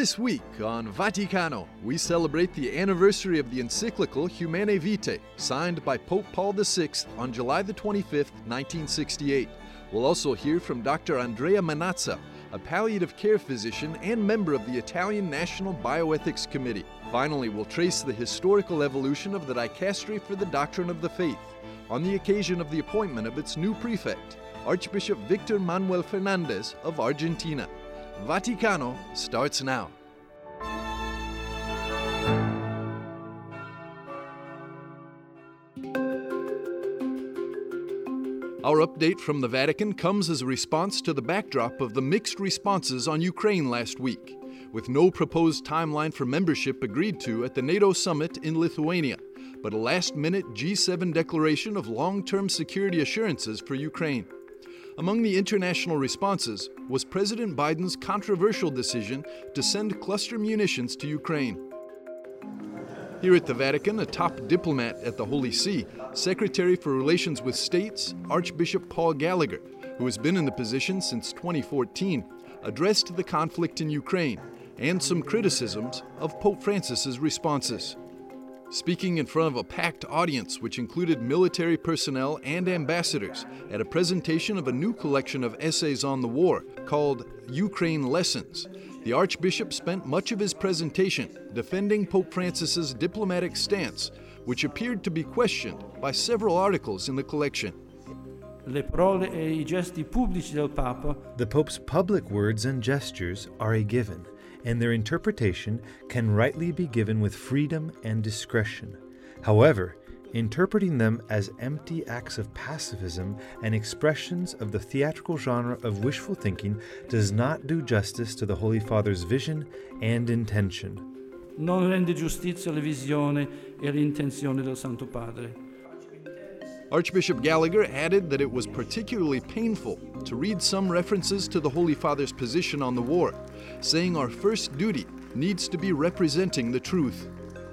This week on Vaticano, we celebrate the anniversary of the encyclical Humanae Vitae, signed by Pope Paul VI on July the 25th, 1968. We'll also hear from Dr. Andrea Manazza, a palliative care physician and member of the Italian National Bioethics Committee. Finally, we'll trace the historical evolution of the Dicastery for the Doctrine of the Faith on the occasion of the appointment of its new prefect, Archbishop Victor Manuel Fernandez of Argentina. Vaticano starts now. Our update from the Vatican comes as a response to the backdrop of the mixed responses on Ukraine last week, with no proposed timeline for membership agreed to at the NATO summit in Lithuania, but a last-minute G7 declaration of long-term security assurances for Ukraine. Among the international responses was President Biden's controversial decision to send cluster munitions to Ukraine. Here at the Vatican, a top diplomat at the Holy See, Secretary for Relations with States, Archbishop Paul Gallagher, who has been in the position since 2014, addressed the conflict in Ukraine and some criticisms of Pope Francis's responses. Speaking in front of a packed audience which included military personnel and ambassadors at a presentation of a new collection of essays on the war called Ukraine Lessons, the Archbishop spent much of his presentation defending Pope Francis's diplomatic stance, which appeared to be questioned by several articles in the collection. Le parole e I gesti pubblici del Papa. The Pope's public words and gestures are a given, and their interpretation can rightly be given with freedom and discretion. However, interpreting them as empty acts of pacifism and expressions of the theatrical genre of wishful thinking does not do justice to the Holy Father's vision and intention. Non rende giustizia alla visione e all'intenzione del Santo Padre. Archbishop Gallagher added that it was particularly painful to read some references to the Holy Father's position on the war, saying our first duty needs to be representing the truth.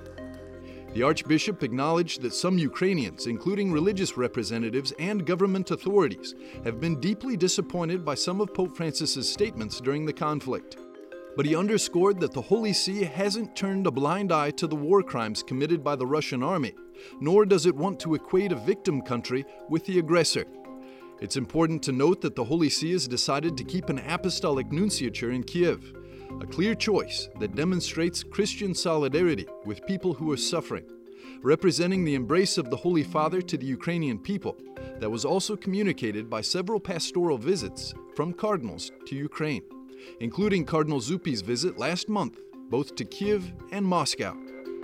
The Archbishop acknowledged that some Ukrainians, including religious representatives and government authorities, have been deeply disappointed by some of Pope Francis's statements during the conflict. But he underscored that the Holy See hasn't turned a blind eye to the war crimes committed by the Russian army, nor does it want to equate a victim country with the aggressor. It's important to note that the Holy See has decided to keep an apostolic nunciature in Kiev, a clear choice that demonstrates Christian solidarity with people who are suffering, representing the embrace of the Holy Father to the Ukrainian people that was also communicated by several pastoral visits from cardinals to Ukraine, including Cardinal Zuppi's visit last month, both to Kiev and Moscow.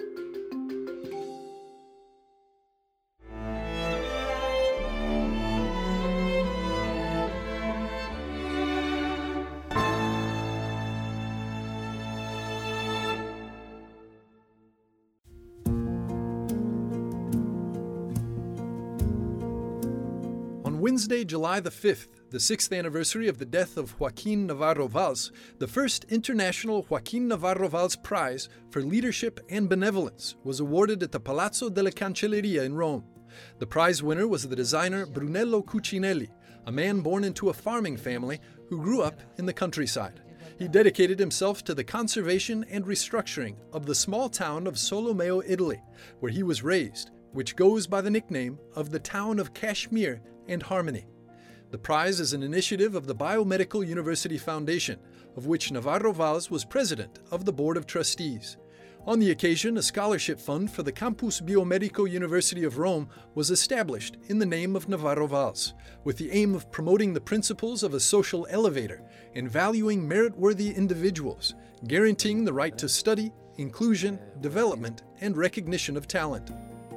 On Wednesday, July the 5th, the 6th anniversary of the death of Joaquin Navarro Valls, the first International Joaquin Navarro Valls Prize for Leadership and Benevolence was awarded at the Palazzo della Cancelleria in Rome. The prize winner was the designer Brunello Cucinelli, a man born into a farming family who grew up in the countryside. He dedicated himself to the conservation and restructuring of the small town of Solomeo, Italy, where he was raised, which goes by the nickname of the town of Kashmir and Harmony. The prize is an initiative of the Biomedical University Foundation, of which Navarro Valls was president of the Board of Trustees. On the occasion, a scholarship fund for the Campus Biomedico University of Rome was established in the name of Navarro Valls, with the aim of promoting the principles of a social elevator and valuing merit-worthy individuals, guaranteeing the right to study, inclusion, development, and recognition of talent.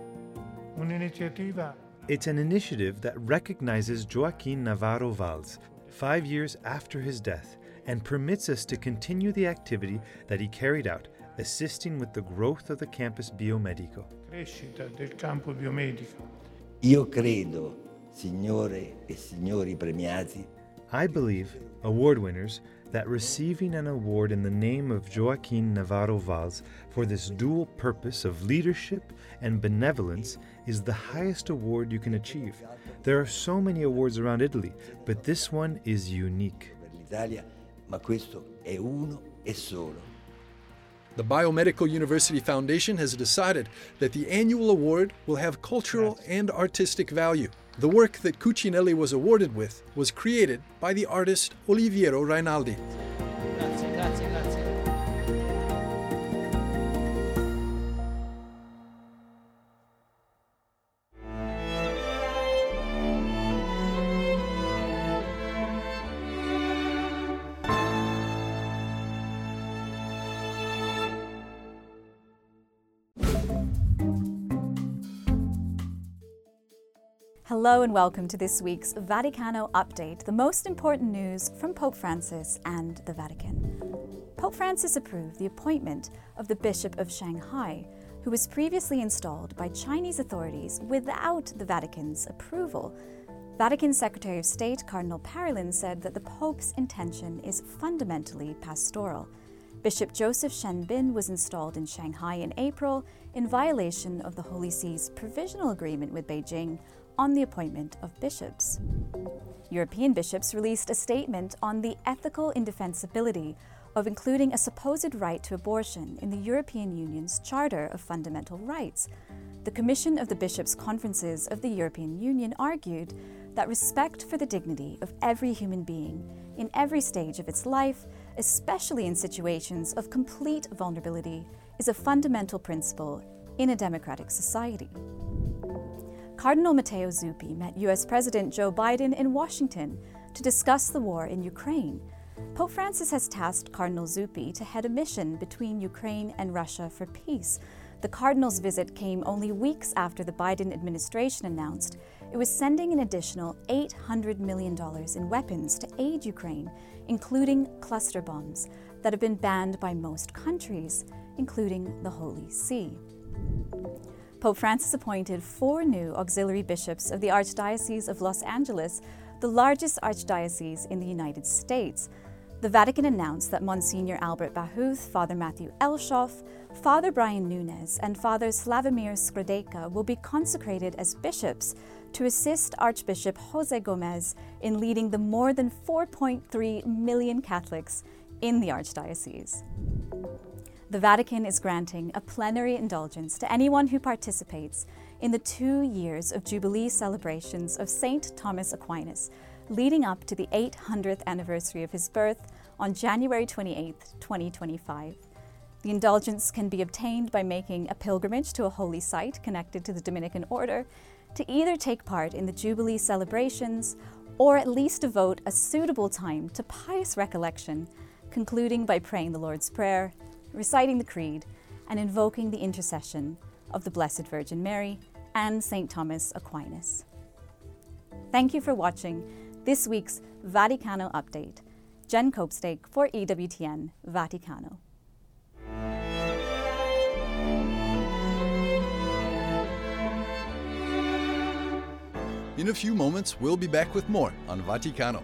It's an initiative that recognizes Joaquin Navarro Valls 5 years after his death and permits us to continue the activity that he carried out, assisting with the growth of the campus biomedico. Io credo, signore e signori premiati, I believe, award winners, that receiving an award in the name of Joaquin Navarro Valls for this dual purpose of leadership and benevolence is the highest award you can achieve. There are so many awards around Italy, but this one is unique. per l'Italia, ma questo è uno e solo. The Biomedical University Foundation has decided that the annual award will have cultural and artistic value. The work that Cucinelli was awarded with was created by the artist Oliviero Rainaldi. Grazie, grazie, grazie. Hello and welcome to this week's Vaticano Update, the most important news from Pope Francis and the Vatican. Pope Francis approved the appointment of the Bishop of Shanghai, who was previously installed by Chinese authorities without the Vatican's approval. Vatican Secretary of State Cardinal Parolin said that the Pope's intention is fundamentally pastoral. Bishop Joseph Shenbin was installed in Shanghai in April in violation of the Holy See's provisional agreement with Beijing on the appointment of bishops. European bishops released a statement on the ethical indefensibility of including a supposed right to abortion in the European Union's Charter of Fundamental Rights. The Commission of the Bishops' Conferences of the European Union argued that respect for the dignity of every human being in every stage of its life, especially in situations of complete vulnerability, is a fundamental principle in a democratic society. Cardinal Matteo Zuppi met U.S. President Joe Biden in Washington to discuss the war in Ukraine. Pope Francis has tasked Cardinal Zuppi to head a mission between Ukraine and Russia for peace. The Cardinal's visit came only weeks after the Biden administration announced it was sending an additional $800 million in weapons to aid Ukraine, including cluster bombs that have been banned by most countries, including the Holy See. Pope Francis appointed 4 new auxiliary bishops of the Archdiocese of Los Angeles, the largest archdiocese in the United States. The Vatican announced that Monsignor Albert Bahuth, Father Matthew Elshoff, Father Brian Nunez, and Father Slavomir Skrzydeka will be consecrated as bishops to assist Archbishop Jose Gomez in leading the more than 4.3 million Catholics in the Archdiocese. The Vatican is granting a plenary indulgence to anyone who participates in the 2 years of Jubilee celebrations of St. Thomas Aquinas, leading up to the 800th anniversary of his birth on January 28, 2025. The indulgence can be obtained by making a pilgrimage to a holy site connected to the Dominican order, to either take part in the Jubilee celebrations or at least devote a suitable time to pious recollection, concluding by praying the Lord's Prayer, reciting the Creed, and invoking the intercession of the Blessed Virgin Mary and St. Thomas Aquinas. Thank you for watching this week's Vaticano Update. Jen Copestake for EWTN Vaticano. In a few moments, we'll be back with more on Vaticano.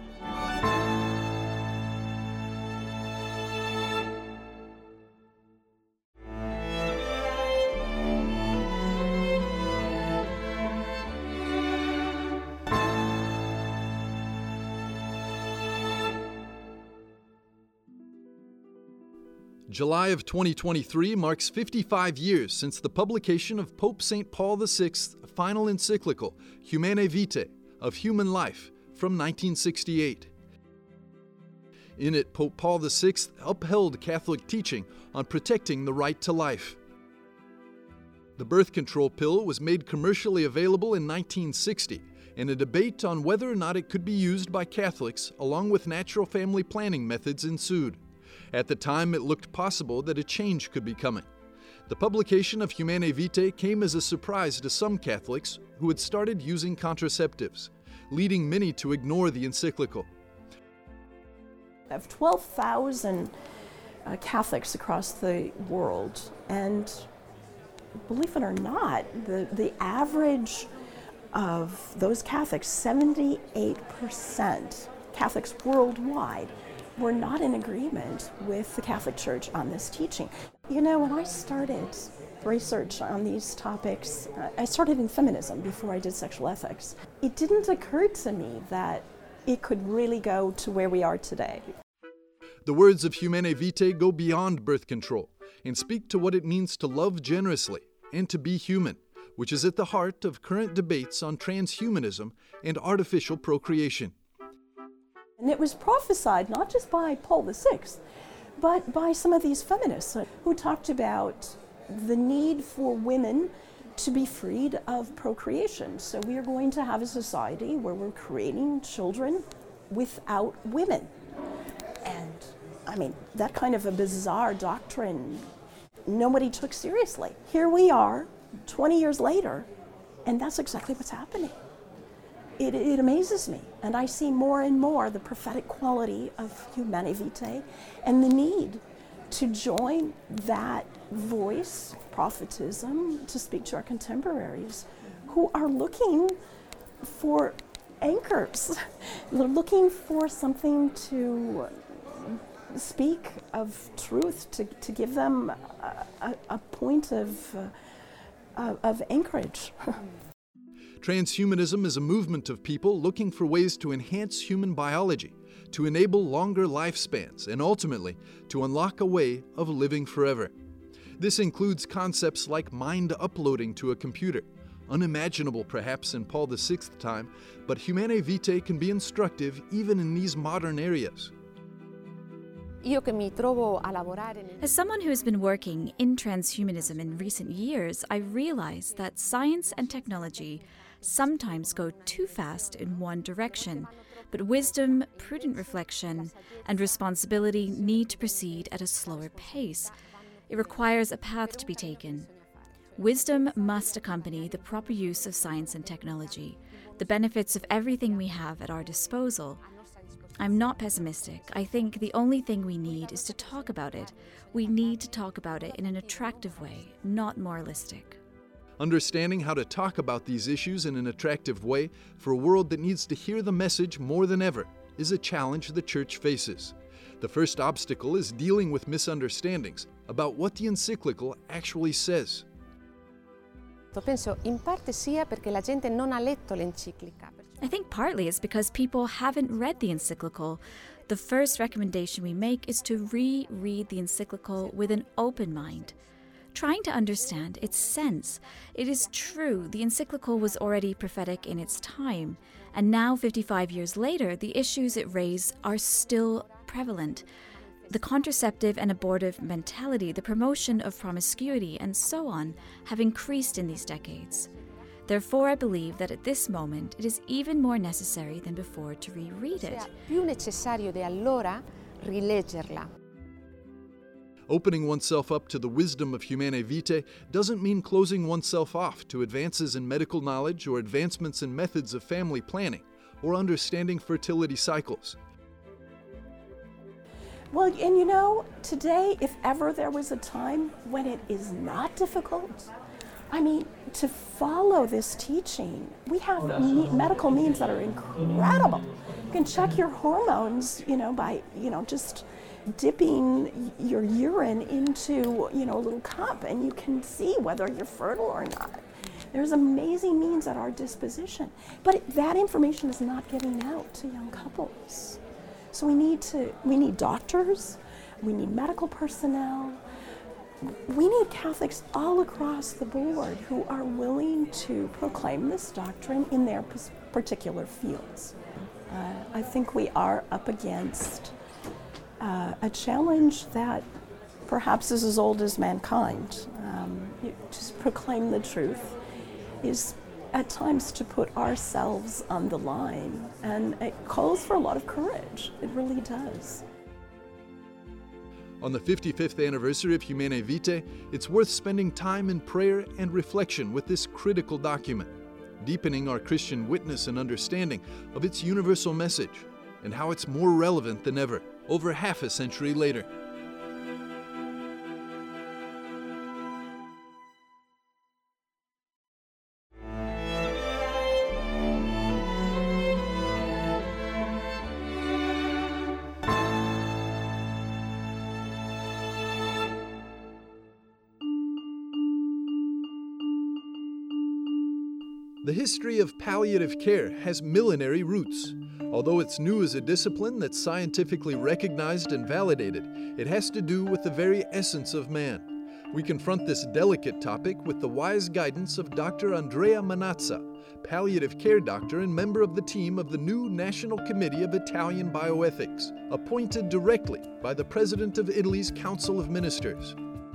July of 2023 marks 55 years since the publication of Pope St. Paul VI's final encyclical, Humanae Vitae, of Human Life, from 1968. In it, Pope Paul VI upheld Catholic teaching on protecting the right to life. The birth control pill was made commercially available in 1960, and a debate on whether or not it could be used by Catholics, along with natural family planning methods, ensued. At the time, it looked possible that a change could be coming. The publication of Humanae Vitae came as a surprise to some Catholics who had started using contraceptives, leading many to ignore the encyclical. I have 12,000 Catholics across the world, and believe it or not, the average of those Catholics, 78% Catholics worldwide, were not in agreement with the Catholic Church on this teaching. You know, when I started research on these topics, I started in feminism before I did sexual ethics. It didn't occur to me that it could really go to where we are today. The words of Humanae Vitae go beyond birth control and speak to what it means to love generously and to be human, which is at the heart of current debates on transhumanism and artificial procreation. And it was prophesied not just by Paul VI, but by some of these feminists who talked about the need for women to be freed of procreation. So we are going to have a society where we're creating children without women. And I mean, that kind of a bizarre doctrine, nobody took seriously. Here we are, 20 years later, and that's exactly what's happening. It amazes me, and I see more and more the prophetic quality of Humanae Vitae and the need to join that voice, prophetism, to speak to our contemporaries who are looking for anchors. They're looking for something to speak of truth, to give them a point of anchorage. Transhumanism is a movement of people looking for ways to enhance human biology, to enable longer lifespans, and ultimately to unlock a way of living forever. This includes concepts like mind uploading to a computer, unimaginable perhaps in Paul VI's time, but Humanae Vitae can be instructive even in these modern areas. As someone who has been working in transhumanism in recent years, I realize that science and technology sometimes go too fast in one direction, but wisdom, prudent reflection, and responsibility need to proceed at a slower pace. It requires a path to be taken. Wisdom must accompany the proper use of science and technology, the benefits of everything we have at our disposal. I'm not pessimistic. I think the only thing we need is to talk about it. We need to talk about it in an attractive way, not moralistic. Understanding how to talk about these issues in an attractive way for a world that needs to hear the message more than ever is a challenge the Church faces. The first obstacle is dealing with misunderstandings about what the encyclical actually says. I think partly it's because people haven't read the encyclical. The first recommendation we make is to reread the encyclical with an open mind, trying to understand its sense. It is true, the encyclical was already prophetic in its time, and now 55 years later, the issues it raised are still prevalent. The contraceptive and abortive mentality, the promotion of promiscuity, and so on, have increased in these decades. Therefore, I believe that at this moment, it is even more necessary than before to reread it. Opening oneself up to the wisdom of Humanae Vitae doesn't mean closing oneself off to advances in medical knowledge or advancements in methods of family planning or understanding fertility cycles. Well, and you know, today, if ever there was a time when it is not difficult, I mean, to follow this teaching, we have medical means that are incredible. You can check your hormones, by, just dipping your urine into, a little cup, and you can see whether you're fertile or not. There's amazing means at our disposition. But that information is not getting out to young couples. So we need doctors, we need medical personnel, we need Catholics all across the board who are willing to proclaim this doctrine in their particular fields. I think we are up against a challenge that perhaps is as old as mankind. To proclaim the truth is at times to put ourselves on the line, and it calls for a lot of courage. It really does. On the 55th anniversary of Humanae Vitae, it's worth spending time in prayer and reflection with this critical document, deepening our Christian witness and understanding of its universal message and how it's more relevant than ever, over half a century later. The history of palliative care has millenary roots. Although it's new as a discipline that's scientifically recognized and validated, it has to do with the very essence of man, We confront this delicate topic with the wise guidance of Dr. Andrea Manazza, palliative care doctor and member of the team of the new National Committee of Italian Bioethics, appointed directly by the President of Italy's Council of Ministers.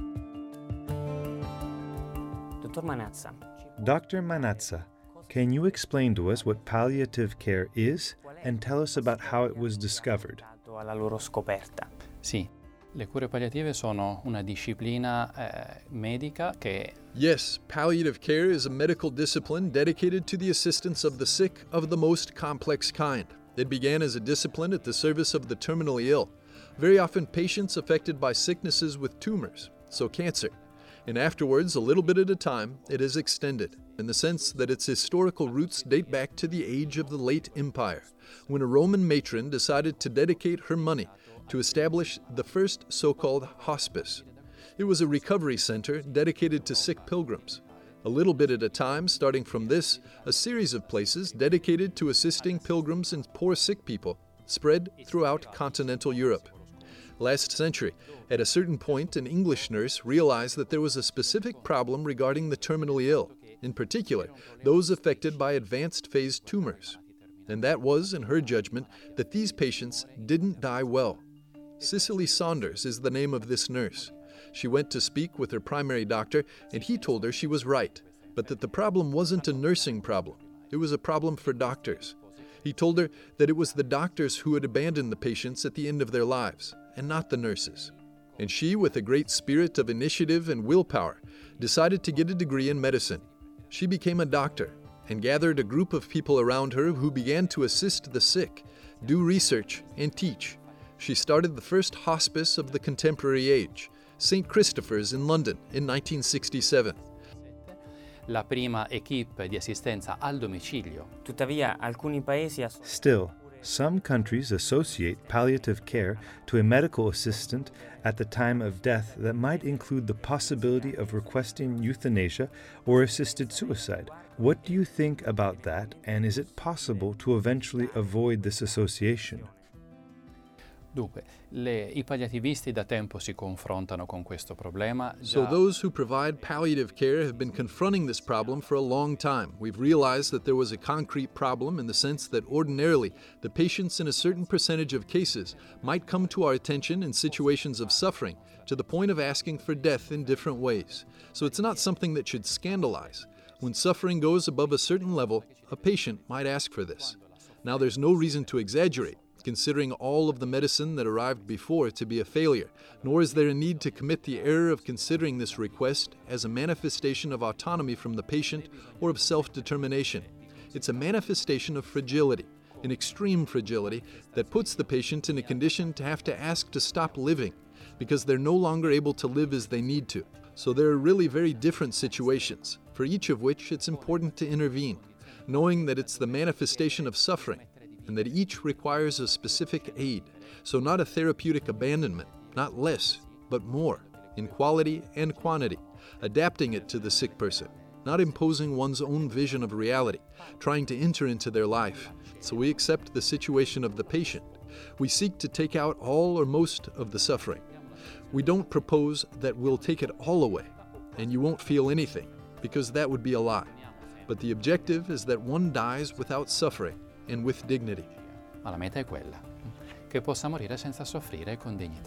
Dr. Manazza, can you explain to us what palliative care is and tell us about how it was discovered? Sì, le cure palliative sono una disciplina medica che... Yes, palliative care is a medical discipline dedicated to the assistance of the sick of the most complex kind. It began as a discipline at the service of the terminally ill, very often patients affected by sicknesses with tumors, so cancer. And afterwards, a little bit at a time, it is extended, in the sense that its historical roots date back to the age of the late Empire, when a Roman matron decided to dedicate her money to establish the first so-called hospice. It was a recovery center dedicated to sick pilgrims. A little bit at a time, starting from this, a series of places dedicated to assisting pilgrims and poor sick people spread throughout continental Europe. Last century, at a certain point, an English nurse realized that there was a specific problem regarding the terminally ill, in particular, those affected by advanced phase tumors. And that was, in her judgment, that these patients didn't die well. Cicely Saunders is the name of this nurse. She went to speak with her primary doctor, and he told her she was right, but that the problem wasn't a nursing problem. It was a problem for doctors. He told her that it was the doctors who had abandoned the patients at the end of their lives, and not the nurses. And she, with a great spirit of initiative and willpower, decided to get a degree in medicine. She became a doctor and gathered a group of people around her who began to assist the sick, do research, and teach. She started the first hospice of the contemporary age, St. Christopher's in London in 1967. La prima equipe di assistenza al domicilio. Tuttavia, alcuni paesi Still, some countries associate palliative care to a medical assistant at the time of death that might include the possibility of requesting euthanasia or assisted suicide. What do you think about that, and is it possible to eventually avoid this association? Dunque, i palliativisti da tempo si confrontano con questo problema. So those who provide palliative care have been confronting this problem for a long time. We've realized that there was a concrete problem in the sense that ordinarily the patients in a certain percentage of cases might come to our attention in situations of suffering to the point of asking for death in different ways. So it's not something that should scandalize. When suffering goes above a certain level, a patient might ask for this. Now there's no reason to exaggerate, considering all of the medicine that arrived before to be a failure, nor is there a need to commit the error of considering this request as a manifestation of autonomy from the patient or of self-determination. It's a manifestation of fragility, an extreme fragility that puts the patient in a condition to have to ask to stop living because they're no longer able to live as they need to. So there are really very different situations, for each of which it's important to intervene, knowing that it's the manifestation of suffering, and that each requires a specific aid, so not a therapeutic abandonment, not less, but more, in quality and quantity, adapting it to the sick person, not imposing one's own vision of reality, trying to enter into their life. So we accept the situation of the patient. We seek to take out all or most of the suffering. We don't propose that we'll take it all away, and you won't feel anything, because that would be a lie. But the objective is that one dies without suffering, and with dignity. Ma la meta è quella, che possa morire senza soffrire con dignità.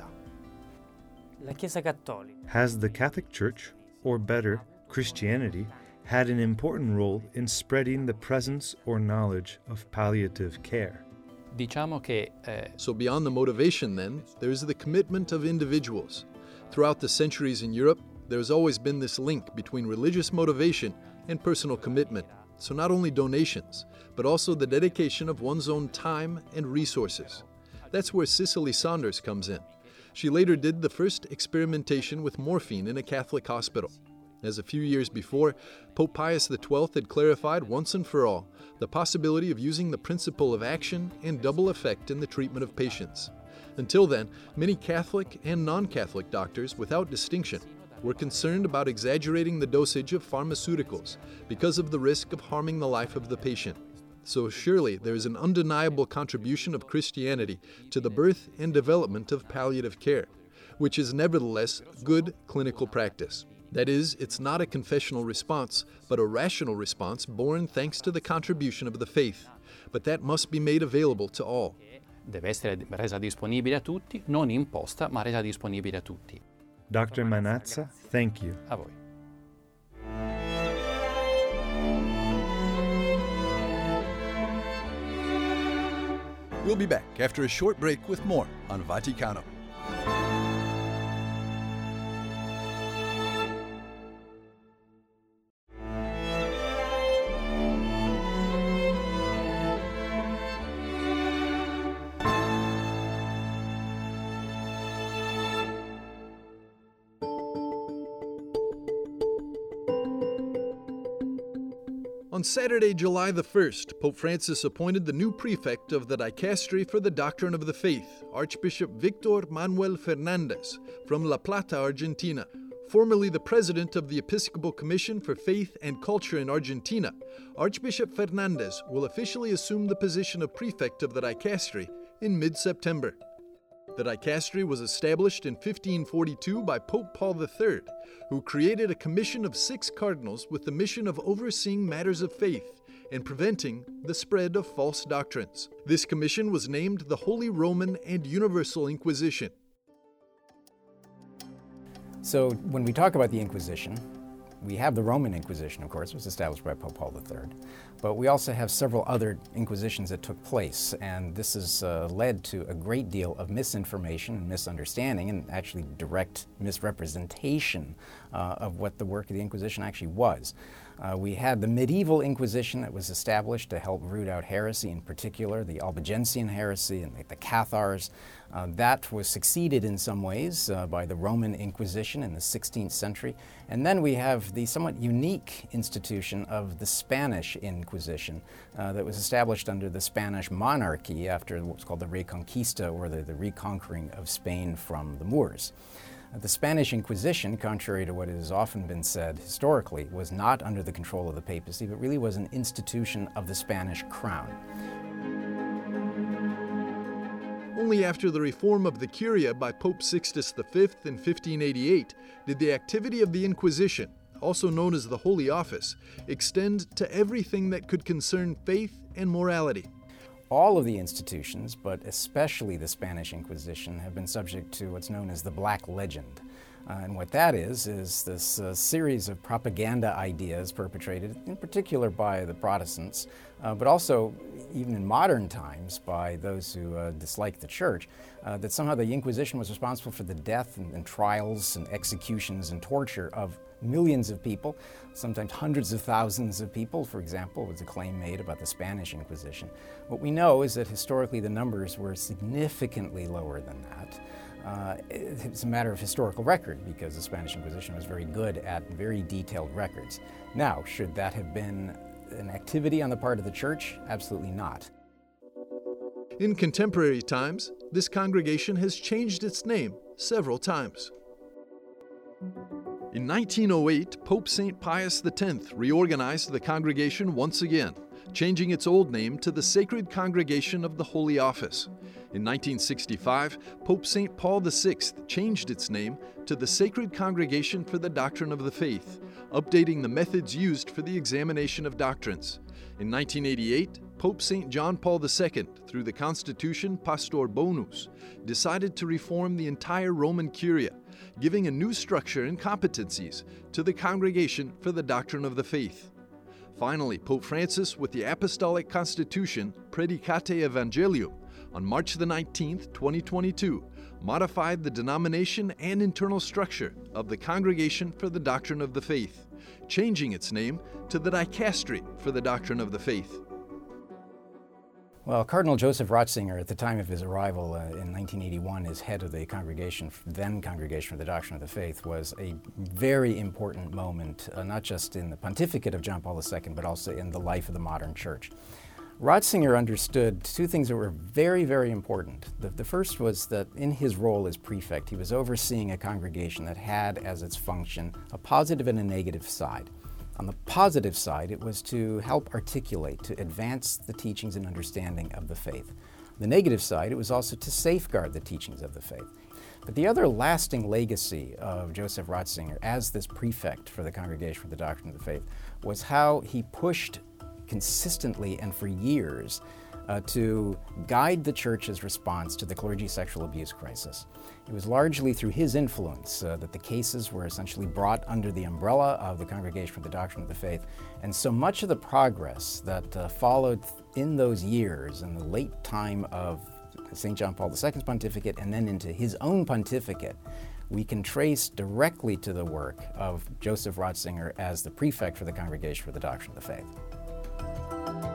La Chiesa Cattolica. Has the Catholic Church, or better, Christianity, had an important role in spreading the presence or knowledge of palliative care? Diciamo che So beyond the motivation then, there's the commitment of individuals. Throughout the centuries in Europe, there's always been this link between religious motivation and personal commitment. So not only donations, but also the dedication of one's own time and resources. That's where Cicely Saunders comes in. She later did the first experimentation with morphine in a Catholic hospital. As a few years before, Pope Pius XII had clarified once and for all the possibility of using the principle of action and double effect in the treatment of patients. Until then, many Catholic and non-Catholic doctors, without distinction, were concerned about exaggerating the dosage of pharmaceuticals because of the risk of harming the life of the patient. So surely there is an undeniable contribution of Christianity to the birth and development of palliative care. which is nevertheless good clinical practice. That is, it's not a confessional response, but a rational response born thanks to the contribution of the faith. But that must be made available to all. Deve essere resa disponibile a tutti, non imposta, ma resa disponibile a tutti. Dr. Manazza, thank you. A voi. We'll be back after a short break with more on Vaticano. On Saturday, July the 1st, Pope Francis appointed the new prefect of the Dicastery for the Doctrine of the Faith, Archbishop Victor Manuel Fernandez, from La Plata, Argentina. Formerly the president of the Episcopal Commission for Faith and Culture in Argentina, Archbishop Fernandez will officially assume the position of prefect of the Dicastery in mid-September. The Dicastery was established in 1542 by Pope Paul III, who created a commission of 6 cardinals with the mission of overseeing matters of faith and preventing the spread of false doctrines. This commission was named the Holy Roman and Universal Inquisition. So when we talk about the Inquisition, we have the Roman Inquisition, of course, was established by Pope Paul III, but we also have several other inquisitions that took place, and this has led to a great deal of misinformation and misunderstanding and actually direct misrepresentation of what the work of the Inquisition actually was. We had the medieval Inquisition that was established to help root out heresy, in particular the Albigensian heresy and the Cathars. That was succeeded in some ways by the Roman Inquisition in the 16th century. And then we have the somewhat unique institution of the Spanish Inquisition that was established under the Spanish monarchy after what was called the Reconquista, or the reconquering of Spain from the Moors. The Spanish Inquisition, contrary to what has often been said historically, was not under the control of the papacy, but really was an institution of the Spanish crown. Only after the reform of the Curia by Pope Sixtus V in 1588 did the activity of the Inquisition, also known as the Holy Office, extend to everything that could concern faith and morality. All of the institutions, but especially the Spanish Inquisition, have been subject to what's known as the Black Legend. And what that is this series of propaganda ideas perpetrated, in particular by the Protestants, but also, even in modern times, by those who dislike the Church, that somehow the Inquisition was responsible for the death and trials and executions and torture of millions of people, sometimes hundreds of thousands of people, for example, was a claim made about the Spanish Inquisition. What we know is that historically the numbers were significantly lower than that. It's a matter of historical record, because the Spanish Inquisition was very good at very detailed records. Now, should that have been an activity on the part of the Church? Absolutely not. In contemporary times, this congregation has changed its name several times. In 1908, Pope St. Pius X reorganized the congregation once again, changing its old name to the Sacred Congregation of the Holy Office. In 1965, Pope St. Paul VI changed its name to the Sacred Congregation for the Doctrine of the Faith, updating the methods used for the examination of doctrines. In 1988, Pope St. John Paul II, through the Constitution Pastor Bonus, decided to reform the entire Roman Curia, giving a new structure and competencies to the Congregation for the Doctrine of the Faith. Finally, Pope Francis, with the Apostolic Constitution Predicate Evangelium, on March the 19th, 2022, modified the denomination and internal structure of the Congregation for the Doctrine of the Faith, changing its name to the Dicastery for the Doctrine of the Faith. Well, Cardinal Joseph Ratzinger, at the time of his arrival in 1981 as head of the congregation, then Congregation for the Doctrine of the Faith, was a very important moment, not just in the pontificate of John Paul II, but also in the life of the modern church. Ratzinger understood two things that were very, very important. The first was that in his role as prefect, he was overseeing a congregation that had as its function a positive and a negative side. On the positive side, it was to help articulate, to advance the teachings and understanding of the faith. The negative side, it was also to safeguard the teachings of the faith. But the other lasting legacy of Joseph Ratzinger as this prefect for the Congregation for the Doctrine of the Faith was how he pushed consistently and for years to guide the Church's response to the clergy sexual abuse crisis. It was largely through his influence that the cases were essentially brought under the umbrella of the Congregation for the Doctrine of the Faith, and so much of the progress that followed in those years, in the late time of St. John Paul II's pontificate and then into his own pontificate, we can trace directly to the work of Joseph Ratzinger as the prefect for the Congregation for the Doctrine of the Faith.